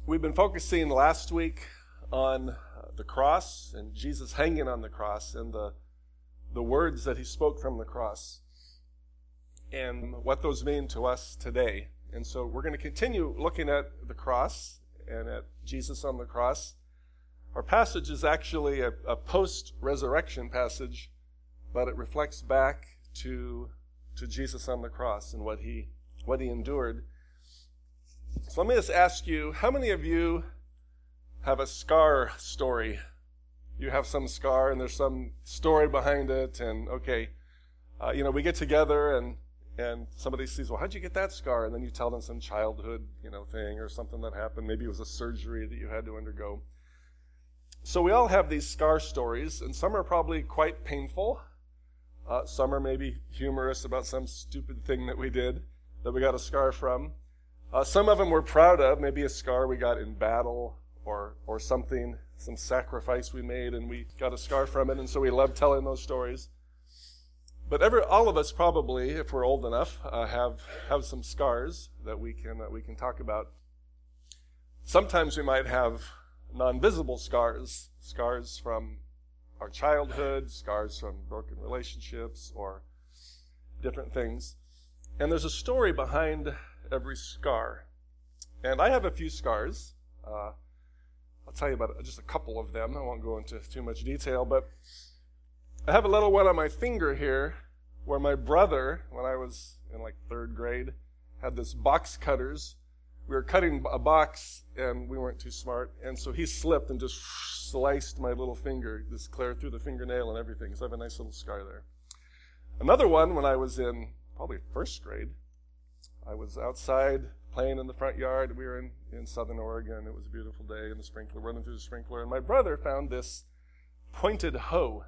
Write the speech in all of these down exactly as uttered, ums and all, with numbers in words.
We've been focusing last week on uh, the cross and Jesus hanging on the cross and the the words that he spoke from the cross and what those mean to us today. And so we're going to continue looking at the cross and at Jesus on the cross. Our passage is actually a, a post-resurrection passage, but it reflects back to to Jesus on the cross and what he what he endured. So let me just ask you, how many of you have a scar story? You have some scar and there's some story behind it, and okay, uh, you know, we get together and and somebody sees, well, how'd you get that scar? And then you tell them some childhood, you know, thing or something that happened. Maybe it was a surgery that you had to undergo. So we all have these scar stories, and some are probably quite painful. Uh, some are maybe humorous about some stupid thing that we did that we got a scar from. Uh, some of them we're proud of, maybe a scar we got in battle or or something, some sacrifice we made and we got a scar from it, and so we love telling those stories. But every, all of us probably, if we're old enough, uh, have have some scars that we can uh, we can talk about. Sometimes we might have non-visible scars, scars from our childhood, scars from broken relationships or different things. And there's a story behind every scar. And I have a few scars. Uh, I'll tell you about just a couple of them. I won't go into too much detail, but I have a little one on my finger here where my brother, when I was in like third grade, had this box cutters. We were cutting a box and we weren't too smart, and so he slipped and just sliced my little finger, just clear through the fingernail and everything. So I have a nice little scar there. Another one when I was in probably first grade, I was outside playing in the front yard. We were in, in southern Oregon. It was a beautiful day in the sprinkler, running through the sprinkler. And my brother found this pointed hoe.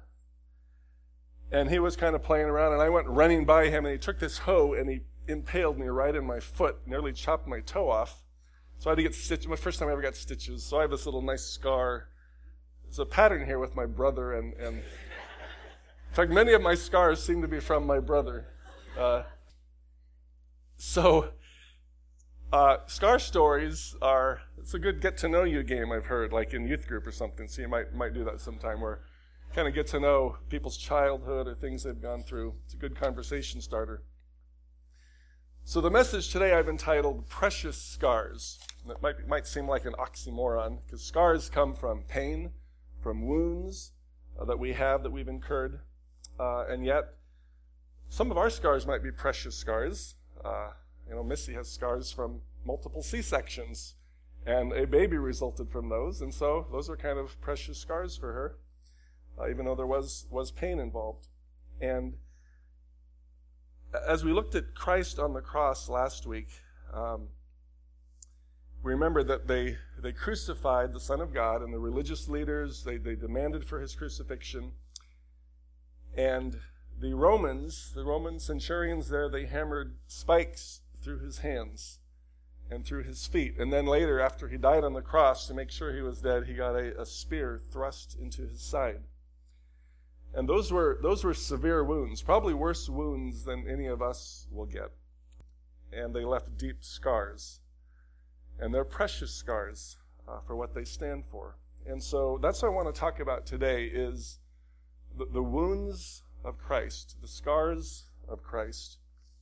And he was kind of playing around, and I went running by him, and he took this hoe, and he impaled me right in my foot, nearly chopped my toe off. So I had to get stitches. My first time I ever got stitches. So I have this little nice scar. There's a pattern here with my brother, and, and in fact, many of my scars seem to be from my brother. Uh, So, uh, scar stories are, it's a good get-to-know-you game, I've heard, like in youth group or something. So you might might do that sometime, where you kind of get to know people's childhood or things they've gone through. It's a good conversation starter. So the message today I've entitled Precious Scars. That might, might seem like an oxymoron, because scars come from pain, from wounds uh, that we have, that we've incurred. Uh, and yet, some of our scars might be precious scars. Uh, you know, Missy has scars from multiple C-sections, and a baby resulted from those, and so those are kind of precious scars for her, uh, even though there was, was pain involved. And as we looked at Christ on the cross last week, um, we remember that they, they crucified the Son of God, and the religious leaders, they, they demanded for his crucifixion, and The Romans, the Roman centurions there, they hammered spikes through his hands and through his feet. And then later, after he died on the cross, to make sure he was dead, he got a, a spear thrust into his side. And those were those were severe wounds, probably worse wounds than any of us will get. And they left deep scars. And they're precious scars uh, for what they stand for. And so that's what I want to talk about today, is the, the wounds of Christ, the scars of Christ,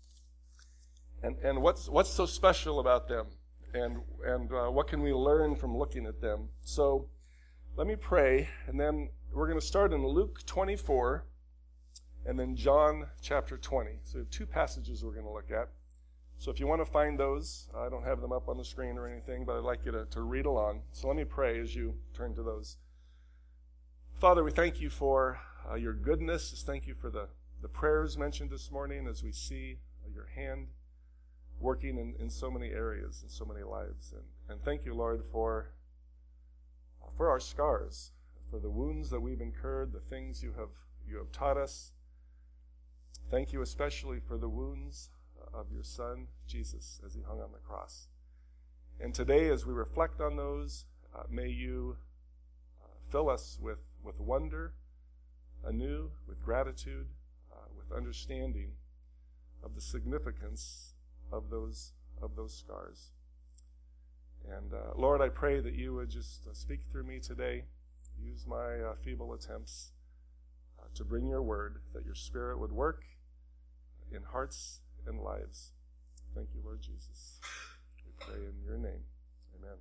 and and what's what's so special about them, and and uh, what can we learn from looking at them? So, let me pray, and then we're going to start in Luke twenty-four, and then John chapter twenty. So we have two passages we're going to look at. So if you want to find those, I don't have them up on the screen or anything, but I'd like you to, to read along. So let me pray as you turn to those. Father, we thank you for Uh, your goodness. Just thank you for the, the prayers mentioned this morning, as we see uh, your hand working in, in so many areas, in so many lives. And, and thank you, Lord, for, uh, for our scars, for the wounds that we've incurred, the things you have, you have taught us. Thank you especially for the wounds of your Son, Jesus, as he hung on the cross. And today, as we reflect on those, uh, may you uh, fill us with, with wonder anew, with gratitude, uh, with understanding of the significance of those of those scars. And uh, uh, Lord, I pray that you would just uh, speak through me today. Use my uh, feeble attempts uh, to bring your word, that your Spirit would work in hearts and lives. Thank you, Lord Jesus. We pray in your name. Amen.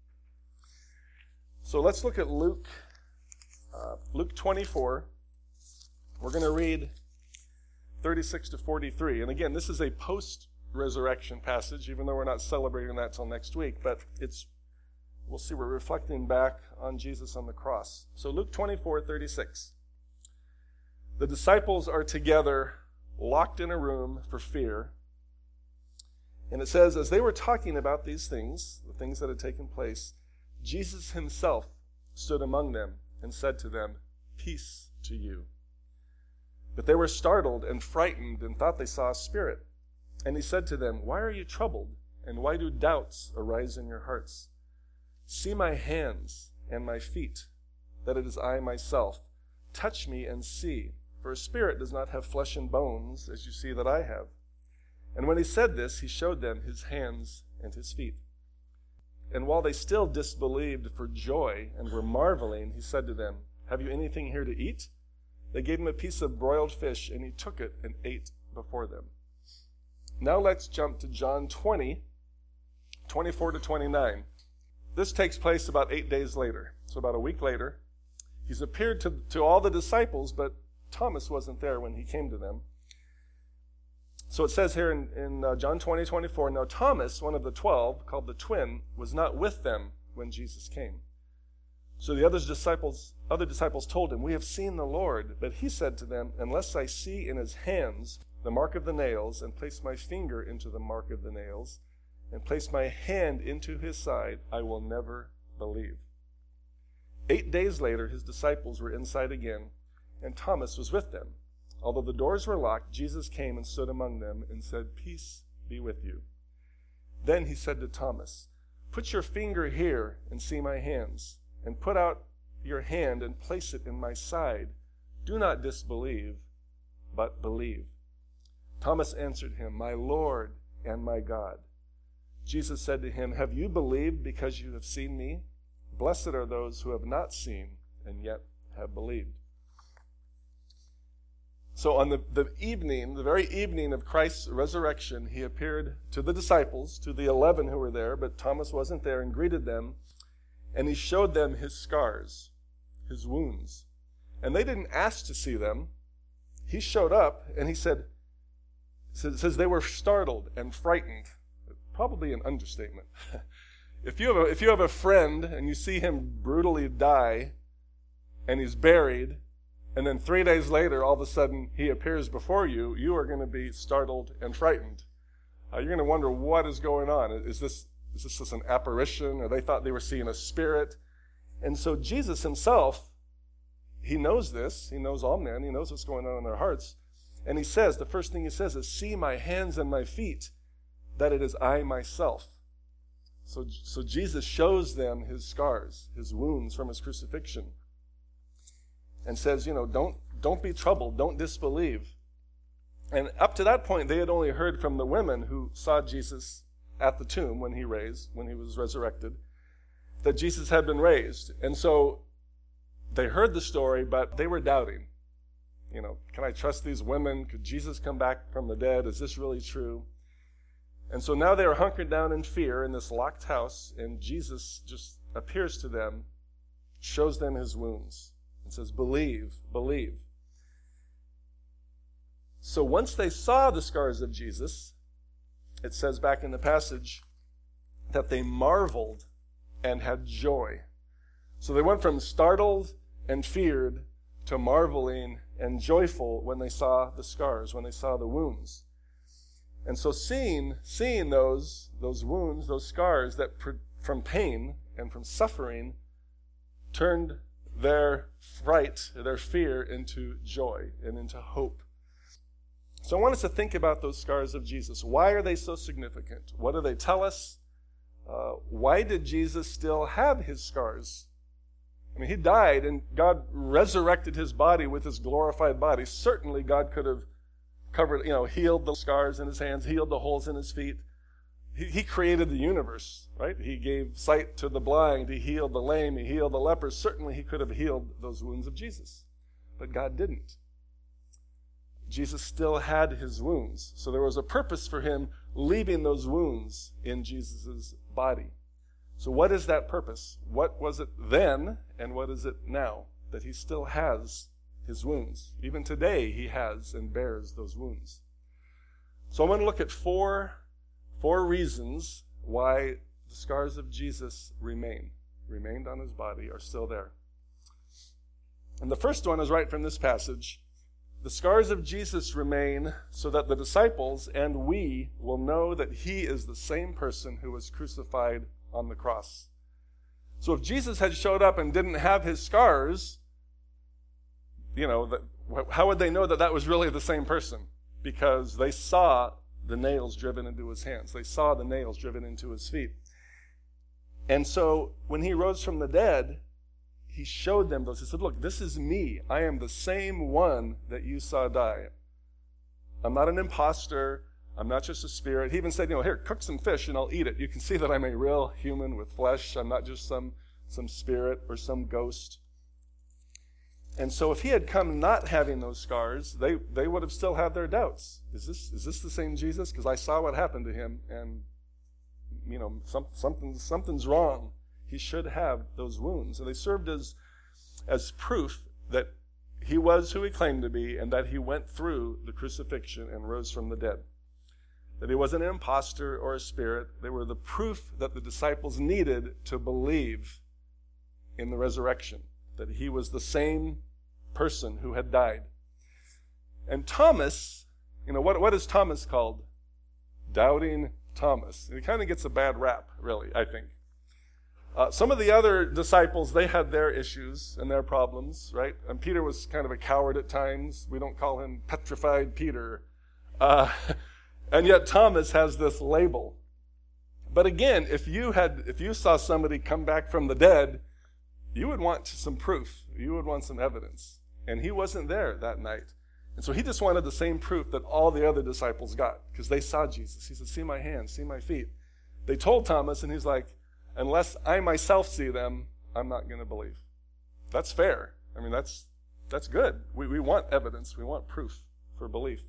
So let's look at Luke, uh, Luke twenty-four. We're going to read thirty-six to forty-three. And again, this is a post-resurrection passage, even though we're not celebrating that till next week. But it's, we'll see, we're reflecting back on Jesus on the cross. So Luke twenty-four, thirty-six. The disciples are together, locked in a room for fear. And it says, as they were talking about these things, the things that had taken place, Jesus himself stood among them and said to them, "Peace to you." But they were startled and frightened and thought they saw a spirit. And he said to them, "Why are you troubled? And why do doubts arise in your hearts? See my hands and my feet, that it is I myself. Touch me and see, for a spirit does not have flesh and bones, as you see that I have." And when he said this, he showed them his hands and his feet. And while they still disbelieved for joy and were marveling, he said to them, "Have you anything here to eat?" They gave him a piece of broiled fish, and he took it and ate before them. Now let's jump to John twenty, twenty-four to twenty-nine. This takes place about eight days later, so about a week later. He's appeared to, to all the disciples, but Thomas wasn't there when he came to them. So it says here in, in uh, John twenty, twenty-four, now Thomas, one of the twelve, called the twin, was not with them when Jesus came. So the other disciples, other disciples told him, "We have seen the Lord." But he said to them, "Unless I see in his hands the mark of the nails, and place my finger into the mark of the nails, and place my hand into his side, I will never believe." Eight days later, his disciples were inside again, and Thomas was with them. Although the doors were locked, Jesus came and stood among them and said, "Peace be with you." Then he said to Thomas, "Put your finger here and see my hands, and put out your hand and place it in my side. Do not disbelieve, but believe." Thomas answered him, "My Lord and my God." Jesus said to him, "Have you believed because you have seen me? Blessed are those who have not seen and yet have believed." So on the, the evening, the very evening of Christ's resurrection, he appeared to the disciples, to the eleven who were there, but Thomas wasn't there, and greeted them. And he showed them his scars, his wounds. And they didn't ask to see them. He showed up, and he said, it says they were startled and frightened. Probably an understatement. If you have a, if you have a friend and you see him brutally die, and he's buried, and then three days later, all of a sudden, he appears before you, you are going to be startled and frightened. Uh, you're going to wonder, what is going on? Is this, is this just an apparition? Or they thought they were seeing a spirit? And so Jesus himself, he knows this. He knows all men. He knows what's going on in their hearts. And he says, the first thing he says is, "See my hands and my feet, that it is I myself." So, so Jesus shows them his scars, his wounds from his crucifixion. And says, you know, don't don't be troubled, don't disbelieve. And up to that point, they had only heard from the women who saw Jesus at the tomb when he raised, when he was resurrected, that Jesus had been raised. And so they heard the story, but they were doubting. You know, can I trust these women? Could Jesus come back from the dead? Is this really true? And so now they are hunkered down in fear in this locked house, and Jesus just appears to them, shows them his wounds. It says, "Believe, believe." So once they saw the scars of Jesus, it says back in the passage that they marveled and had joy. So they went from startled and feared to marveling and joyful when they saw the scars, when they saw the wounds. And so seeing seeing those those wounds, those scars that from pain and from suffering turned their fright, their fear, into joy and into hope. So I want us to think about those scars of Jesus. Why are they so significant? What do they tell us? Uh, why did Jesus still have his scars? I mean, he died and God resurrected his body with his glorified body. Certainly God could have covered, you know, healed the scars in his hands, healed the holes in his feet, he, he created the universe, right? He gave sight to the blind. He healed the lame. He healed the lepers. Certainly he could have healed those wounds of Jesus, but God didn't. Jesus still had his wounds. So there was a purpose for him leaving those wounds in Jesus' body. So what is that purpose? What was it then, and what is it now? That he still has his wounds. Even today, he has and bears those wounds. So I'm going to look at four, four reasons why the scars of Jesus remain, remained on his body, are still there. And the first one is right from this passage. The scars of Jesus remain so that the disciples and we will know that he is the same person who was crucified on the cross. So if Jesus had showed up and didn't have his scars, you know, that, how would they know that that was really the same person? Because they saw the nails driven into his hands. They saw the nails driven into his feet. And so when he rose from the dead, he showed them those. He said, look, this is me. I am the same one that you saw die. I'm not an imposter. I'm not just a spirit. He even said, you know, here, cook some fish and I'll eat it. You can see that I'm a real human with flesh. I'm not just some, some spirit or some ghost. And so if he had come not having those scars, they, they would have still had their doubts. Is this, is this the same Jesus? Because I saw what happened to him and, you know, some, something, something's wrong. He should have those wounds. And they served as, as proof that he was who he claimed to be and that he went through the crucifixion and rose from the dead. That he wasn't an imposter or a spirit. They were the proof that the disciples needed to believe in the resurrection. That he was the same person who had died. And Thomas, you know, what, what is Thomas called? Doubting Thomas. And he kind of gets a bad rap, really, I think. Uh, some of the other disciples, they had their issues and their problems, right? And Peter was kind of a coward at times. We don't call him petrified Peter. Uh, and yet Thomas has this label. But again, if you had, if you saw somebody come back from the dead, you would want some proof. You would want some evidence. And he wasn't there that night. And so he just wanted the same proof that all the other disciples got because they saw Jesus. He said, see my hands, see my feet. They told Thomas, and he's like, unless I myself see them, I'm not going to believe. That's fair. I mean, that's that's good. We, we want evidence. We want proof for belief.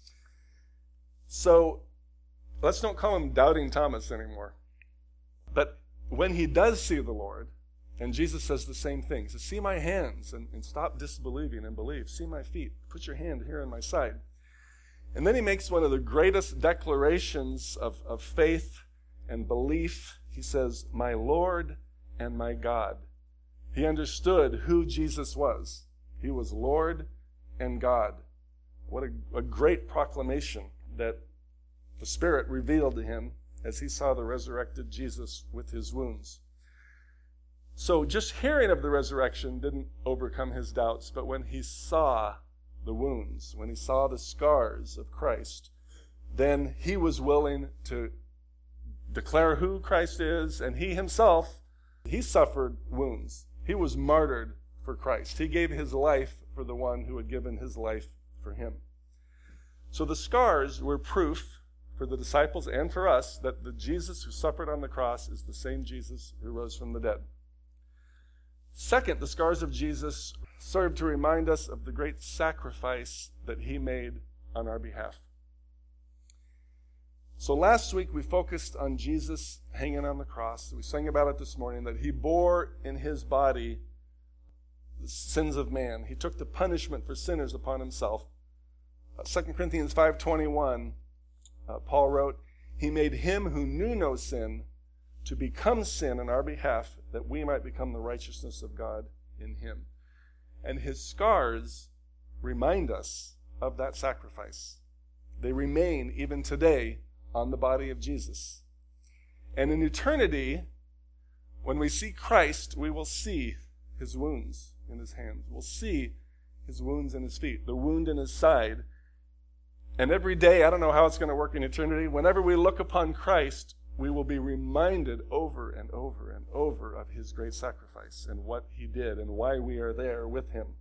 So let's don't call him Doubting Thomas anymore. But when he does see the Lord, and Jesus says the same thing. He says, see my hands and, and stop disbelieving and believe. See my feet. Put your hand here on my side. And then he makes one of the greatest declarations of, of faith and belief. He says, my Lord and my God. He understood who Jesus was. He was Lord and God. What a, a great proclamation that the Spirit revealed to him as he saw the resurrected Jesus with his wounds. So just hearing of the resurrection didn't overcome his doubts, but when he saw the wounds, when he saw the scars of Christ, then he was willing to declare who Christ is, and he himself, he suffered wounds. He was martyred for Christ. He gave his life for the one who had given his life for him. So the scars were proof for the disciples and for us that the Jesus who suffered on the cross is the same Jesus who rose from the dead. Second, the scars of Jesus serve to remind us of the great sacrifice that he made on our behalf. So last week we focused on Jesus hanging on the cross. We sang about it this morning, that he bore in his body the sins of man. He took the punishment for sinners upon himself. Uh, Second Corinthians five twenty-one, uh, Paul wrote, he made him who knew no sin to become sin on our behalf, that we might become the righteousness of God in him. And his scars remind us of that sacrifice. They remain even today on the body of Jesus. And in eternity, when we see Christ, we will see his wounds in his hands. We'll see his wounds in his feet, the wound in his side. And every day, I don't know how it's going to work in eternity, whenever we look upon Christ, we will be reminded over and over and over of his great sacrifice and what he did and why we are there with him.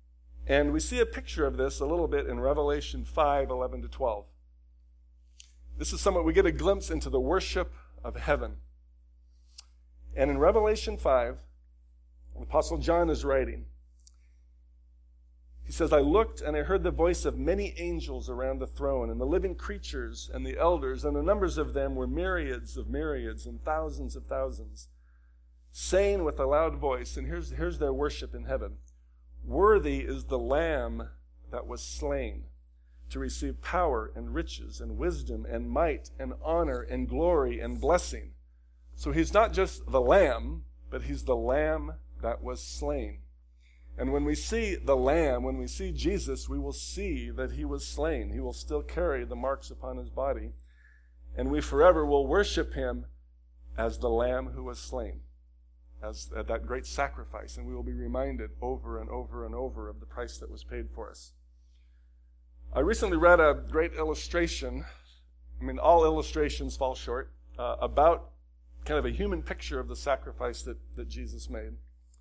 And we see a picture of this a little bit in Revelation five eleven to twelve. This is somewhat, we get a glimpse into the worship of heaven. And in Revelation five, the Apostle John is writing. He says, I looked and I heard the voice of many angels around the throne, and the living creatures and the elders, and the numbers of them were myriads of myriads and thousands of thousands, saying with a loud voice, and here's, here's their worship in heaven, worthy is the Lamb that was slain to receive power and riches and wisdom and might and honor and glory and blessing. So he's not just the Lamb, but he's the Lamb that was slain. And when we see the Lamb, when we see Jesus, we will see that he was slain. He will still carry the marks upon his body. And we forever will worship him as the Lamb who was slain, as uh, that great sacrifice. And we will be reminded over and over and over of the price that was paid for us. I recently read a great illustration. I mean, all illustrations fall short, uh, about kind of a human picture of the sacrifice that, that Jesus made.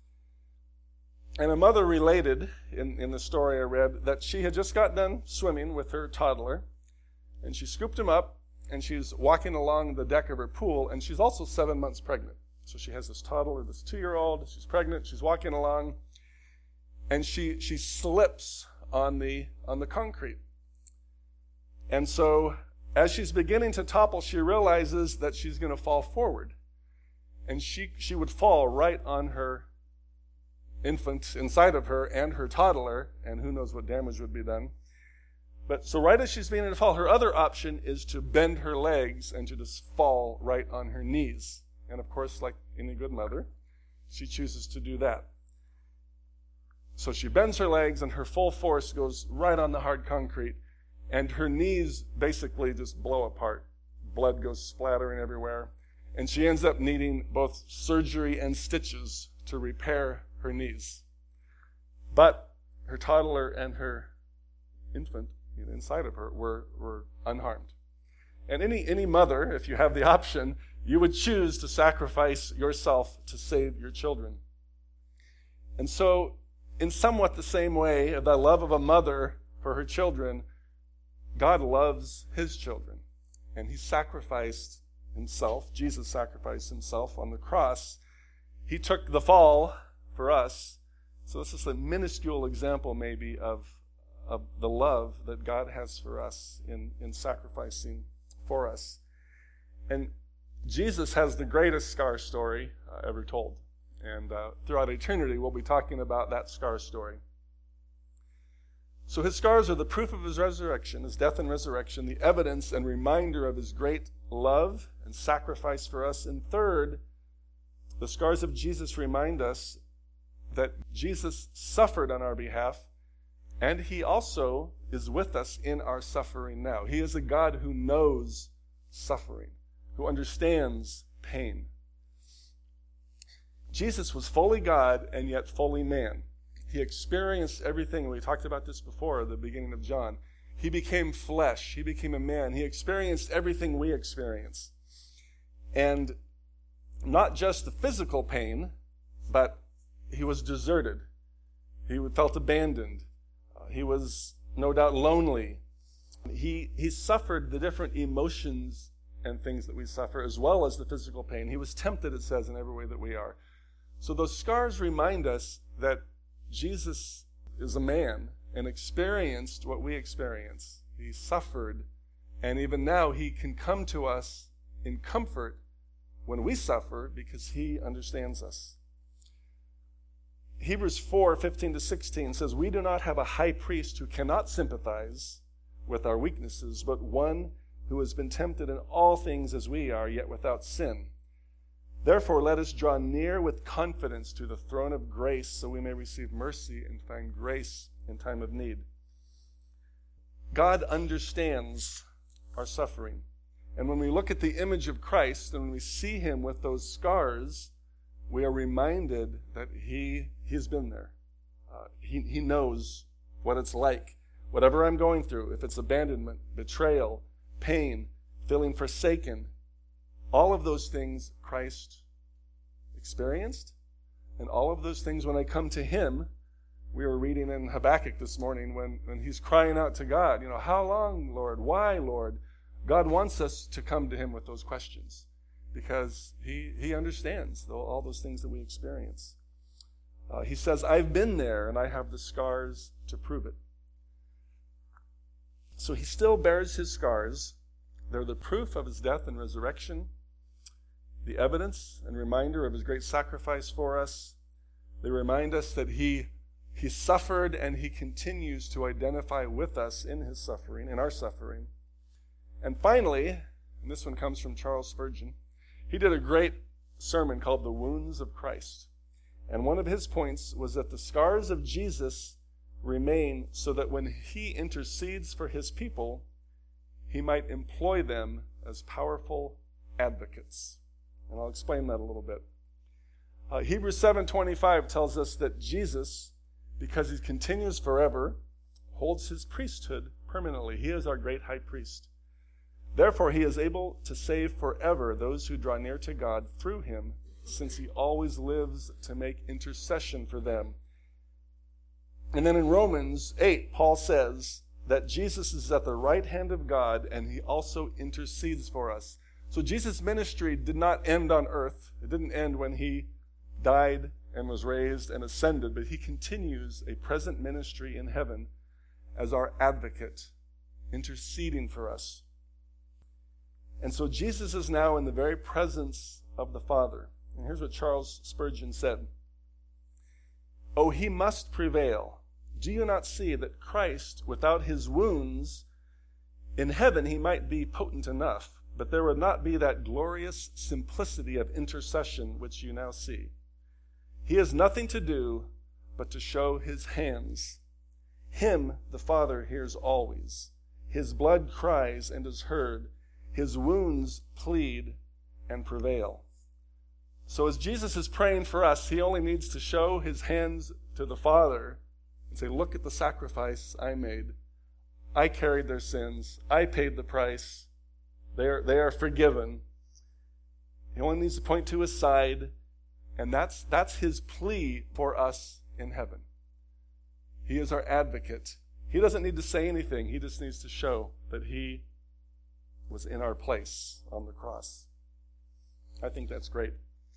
And a mother related in, in the story I read that she had just got done swimming with her toddler, and she scooped him up, and she's walking along the deck of her pool, and she's also seven months pregnant. So she has this toddler, this two-year-old, she's pregnant, she's walking along, and she she slips on the on the concrete. And so as she's beginning to topple, she realizes that she's going to fall forward. And she she would fall right on her infant inside of her and her toddler, and who knows what damage would be done. But so right as she's beginning to fall, her other option is to bend her legs and to just fall right on her knees. And of course, like any good mother, she chooses to do that. So she bends her legs and her full force goes right on the hard concrete, and her knees basically just blow apart. Blood goes splattering everywhere. And she ends up needing both surgery and stitches to repair her knees. But her toddler and her infant inside of her were, were unharmed. And any, any mother, if you have the option, you would choose to sacrifice yourself to save your children. And so, in somewhat the same way, the love of a mother for her children, God loves his children. And he sacrificed himself, Jesus sacrificed himself on the cross. He took the fall for us. So this is a minuscule example maybe of, of the love that God has for us in, in sacrificing for us. And Jesus has the greatest scar story uh, ever told. And uh, throughout eternity, we'll be talking about that scar story. So his scars are the proof of his resurrection, his death and resurrection, the evidence and reminder of his great love and sacrifice for us. And third, the scars of Jesus remind us that Jesus suffered on our behalf, and he also is with us in our suffering now. He is a God who knows suffering, who understands pain. Jesus was fully God and yet fully man. He experienced everything. We talked about this before at the beginning of John. He became flesh. He became a man. He experienced everything we experience. And not just the physical pain, but he was deserted. He felt abandoned. Uh, he was no doubt lonely. He, he suffered the different emotions and things that we suffer, as well as the physical pain. He was tempted, it says, in every way that we are. So those scars remind us that Jesus is a man and experienced what we experience. He suffered, and even now he can come to us in comfort when we suffer because he understands us. Hebrews four, fifteen to sixteen says, we do not have a high priest who cannot sympathize with our weaknesses, but one who has been tempted in all things as we are, yet without sin. Therefore, let us draw near with confidence to the throne of grace so we may receive mercy and find grace in time of need. God understands our suffering. And when we look at the image of Christ and when we see him with those scars, we are reminded that he, he's been there. Uh, he, he knows what it's like. Whatever I'm going through, if it's abandonment, betrayal, pain, feeling forsaken, all of those things Christ experienced. And all of those things, when I come to him, we were reading in Habakkuk this morning when, when he's crying out to God, you know, how long, Lord? Why, Lord? God wants us to come to him with those questions because he, he understands all those things that we experience. Uh, he says, I've been there and I have the scars to prove it. So he still bears his scars. They're the proof of his death and resurrection, the evidence and reminder of his great sacrifice for us. They remind us that he, he suffered and he continues to identify with us in his suffering, in our suffering. And finally, and this one comes from Charles Spurgeon, he did a great sermon called The Wounds of Christ. And one of his points was that the scars of Jesus remain so that when he intercedes for his people, he might employ them as powerful advocates. And I'll explain that a little bit. Uh, Hebrews seven twenty-five tells us that Jesus, because he continues forever, holds his priesthood permanently. He is our great high priest. Therefore, he is able to save forever those who draw near to God through him, since he always lives to make intercession for them. And then in Romans eight, Paul says that Jesus is at the right hand of God, and he also intercedes for us. So Jesus' ministry did not end on earth. It didn't end when he died and was raised and ascended, but he continues a present ministry in heaven as our advocate, interceding for us. And so Jesus is now in the very presence of the Father. And here's what Charles Spurgeon said. Oh, he must prevail. Do you not see that Christ, without his wounds, in heaven he might be potent enough, but there would not be that glorious simplicity of intercession which you now see. He has nothing to do but to show his hands. Him the Father hears always. His blood cries and is heard. His wounds plead and prevail. So as Jesus is praying for us, he only needs to show his hands to the Father and say, look at the sacrifice I made. I carried their sins. I paid the price. They are, they are forgiven. He only needs to point to his side, and that's, that's his plea for us in heaven. He is our advocate. He doesn't need to say anything. He just needs to show that he was in our place on the cross. I think that's great.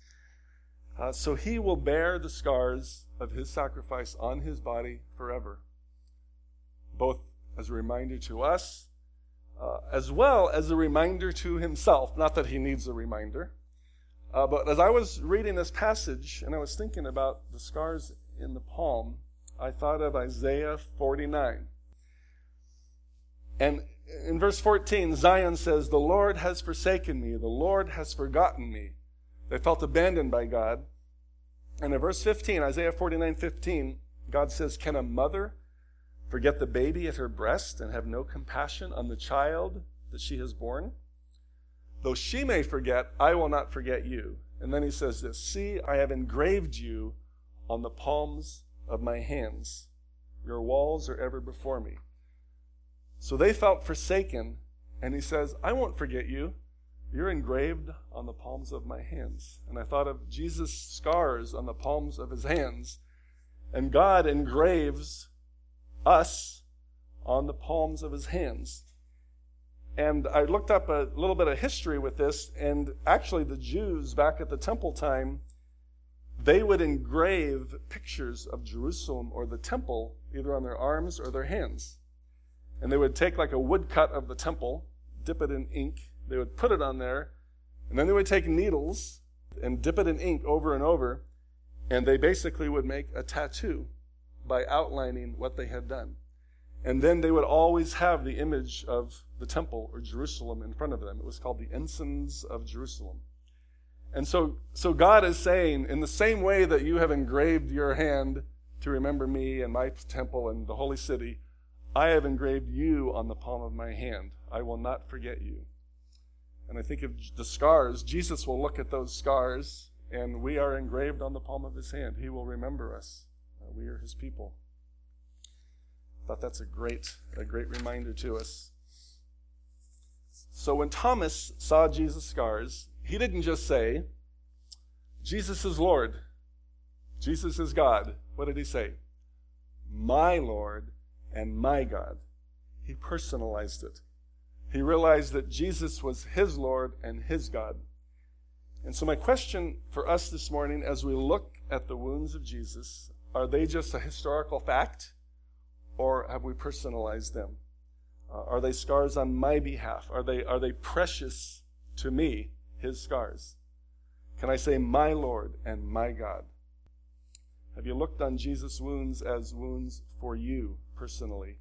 Uh, so he will bear the scars of his sacrifice on his body forever, both as a reminder to us, uh, as well as a reminder to himself. Not that he needs a reminder, uh, but as I was reading this passage and I was thinking about the scars in the palm, I thought of Isaiah forty-nine. And in verse fourteen, Zion says, the Lord has forsaken me, the Lord has forgotten me. They felt abandoned by God. And in verse fifteen, Isaiah forty-nine fifteen, God says, can a mother forget the baby at her breast and have no compassion on the child that she has borne? Though she may forget, I will not forget you. And then he says this, see, I have engraved you on the palms of my hands. Your walls are ever before me. So they felt forsaken, and he says, I won't forget you. You're engraved on the palms of my hands. And I thought of Jesus' scars on the palms of his hands. And God engraves us on the palms of his hands. And I looked up a little bit of history with this, and actually the Jews back at the temple time, they would engrave pictures of Jerusalem or the temple either on their arms or their hands. And they would take like a woodcut of the temple, dip it in ink, they would put it on there, and then they would take needles and dip it in ink over and over, and they basically would make a tattoo by outlining what they had done. And then they would always have the image of the temple or Jerusalem in front of them. It was called the ensigns of Jerusalem. And so, so God is saying, in the same way that you have engraved your hand to remember me and my temple and the holy city, I have engraved you on the palm of my hand. I will not forget you. And I think of the scars. Jesus will look at those scars, and we are engraved on the palm of his hand. He will remember us. Uh, we are his people. I thought that's a great, a great reminder to us. So when Thomas saw Jesus' scars, he didn't just say, Jesus is Lord. Jesus is God. What did he say? My Lord and my God. He personalized it. He realized that Jesus was his Lord and his God. And so my question for us this morning, as we look at the wounds of Jesus, are they just a historical fact, or have we personalized them? Uh, are they scars on my behalf? Are they, are they precious to me, his scars? Can I say my Lord and my God? Have you looked on Jesus' wounds as wounds for you personally?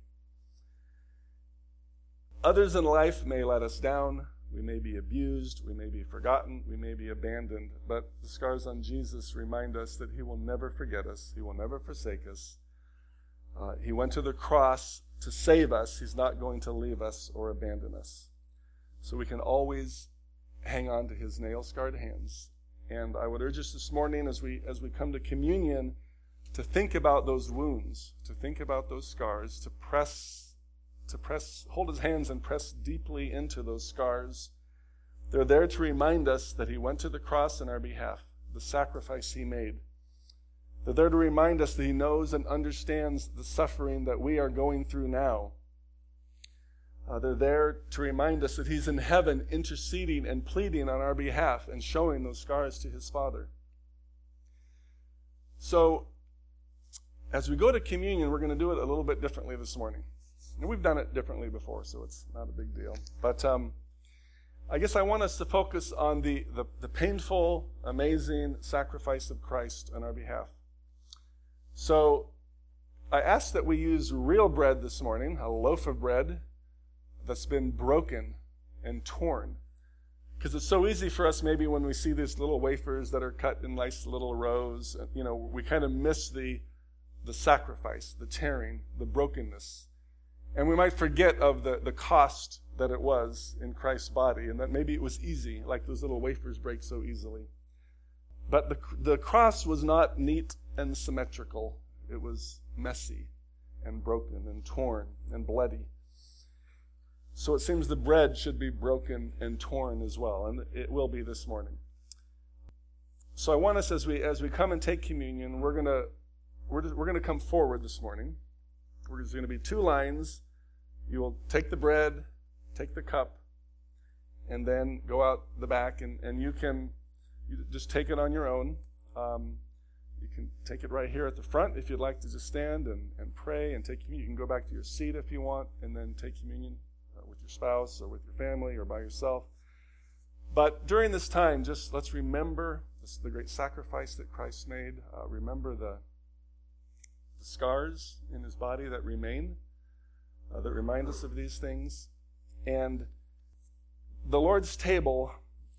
Others in life may let us down. We may be abused. We may be forgotten. We may be abandoned. But the scars on Jesus remind us that he will never forget us. He will never forsake us. Uh, he went to the cross to save us. He's not going to leave us or abandon us. So we can always hang on to his nail-scarred hands. And I would urge us this morning as we as we come to communion to think about those wounds, to think about those scars, to press, to press, hold his hands and press deeply into those scars. They're there to remind us that he went to the cross in our behalf, the sacrifice he made. They're there to remind us that he knows and understands the suffering that we are going through now. Uh, they're there to remind us that he's in heaven interceding and pleading on our behalf and showing those scars to his Father. So, as we go to communion, we're going to do it a little bit differently this morning. And we've done it differently before, so it's not a big deal. But um, I guess I want us to focus on the, the, the painful, amazing sacrifice of Christ on our behalf. So, I asked that we use real bread this morning, a loaf of bread that's been broken and torn. Because it's so easy for us maybe when we see these little wafers that are cut in nice little rows, you know, we kind of miss the, the sacrifice, the tearing, the brokenness. And we might forget of the, the cost that it was in Christ's body, and that maybe it was easy, like those little wafers break so easily. But the, the cross was not neat and symmetrical. It was messy and broken and torn and bloody. So it seems the bread should be broken and torn as well, and it will be this morning. So I want us, as we as we come and take communion, we're gonna we're just, we're gonna come forward this morning. We're just going to be two lines. You will take the bread, take the cup, and then go out the back, and, and you can you just take it on your own. Um, you can take it right here at the front if you'd like to just stand and, and pray and take communion. You can go back to your seat if you want, and then take communion with your spouse or with your family or by yourself. But during this time, just let's remember this, the great sacrifice that Christ made. Uh, remember the, the scars in his body that remain, uh, that remind us of these things. And the Lord's table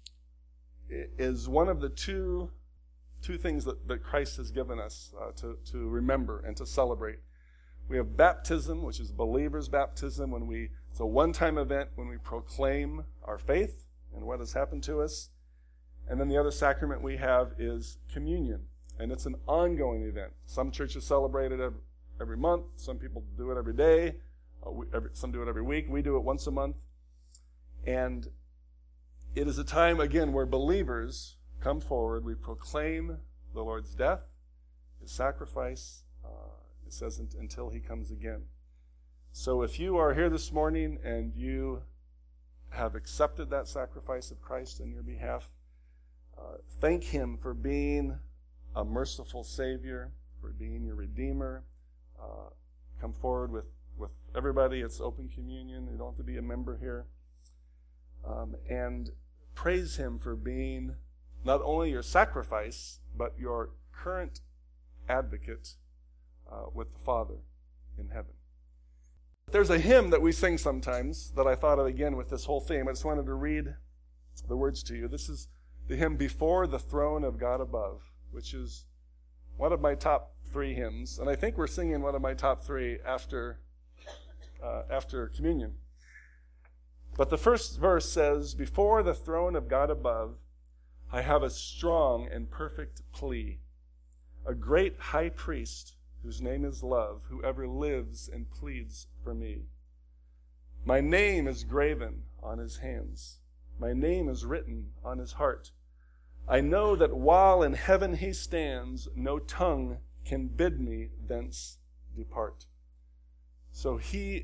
is one of the two, two things that, that Christ has given us uh, to, to remember and to celebrate. We have baptism, which is believers' baptism, when we it's a one-time event when we proclaim our faith and what has happened to us. And then the other sacrament we have is communion, and it's an ongoing event. Some churches celebrate it every, every month. Some people do it every day. Uh, we, every, some do it every week. We do it once a month. And it is a time, again, where believers come forward. We proclaim the Lord's death, his sacrifice, uh, it says, until he comes again. So if you are here this morning and you have accepted that sacrifice of Christ on your behalf, uh, thank him for being a merciful Savior, for being your Redeemer. Uh, come forward with, with everybody. It's open communion. You don't have to be a member here. Um, and praise him for being not only your sacrifice, but your current advocate uh, with the Father in heaven. There's a hymn that we sing sometimes that I thought of again with this whole theme. I just wanted to read the words to you. This is the hymn Before the Throne of God Above, which is one of my top three hymns. And I think we're singing one of my top three after, uh, after communion. But the first verse says, "Before the throne of God above, I have a strong and perfect plea, a great high priest whose name is love, who ever lives and pleads for me. My name is graven on his hands. My name is written on his heart. I know that while in heaven he stands, no tongue can bid me thence depart." So he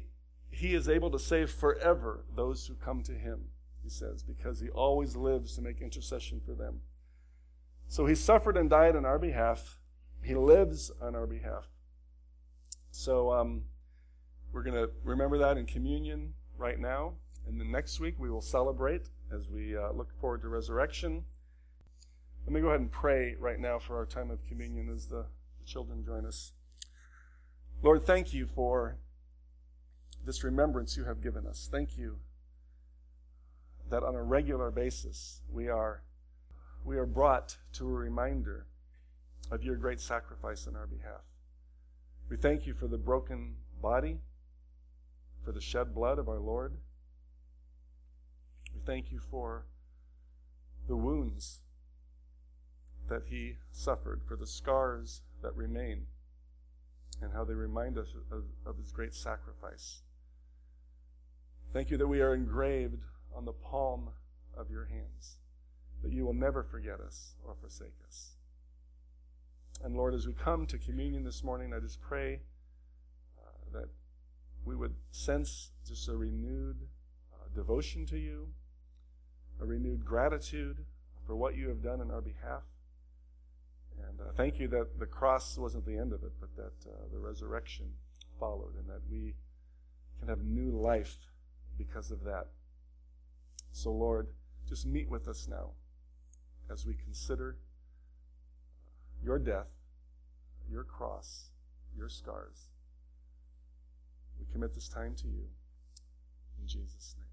he is able to save forever those who come to him, he says, because he always lives to make intercession for them. So he suffered and died on our behalf. He lives on our behalf. So um, we're going to remember that in communion right now. And then next week we will celebrate as we uh, look forward to resurrection. Let me go ahead and pray right now for our time of communion as the, the children join us. Lord, thank you for this remembrance you have given us. Thank you that on a regular basis we are we are brought to a reminder of your great sacrifice on our behalf. We thank you for the broken body, for the shed blood of our Lord. We thank you for the wounds that he suffered, for the scars that remain, and how they remind us of, of his great sacrifice. Thank you that we are engraved on the palm of your hands, that you will never forget us or forsake us. And Lord, as we come to communion this morning, I just pray uh, that we would sense just a renewed uh, devotion to you, a renewed gratitude for what you have done in our behalf. And uh, thank you that the cross wasn't the end of it, but that uh, the resurrection followed, and that we can have new life because of that. So Lord, just meet with us now as we consider your death, your cross, your scars. We commit this time to you. In Jesus' name.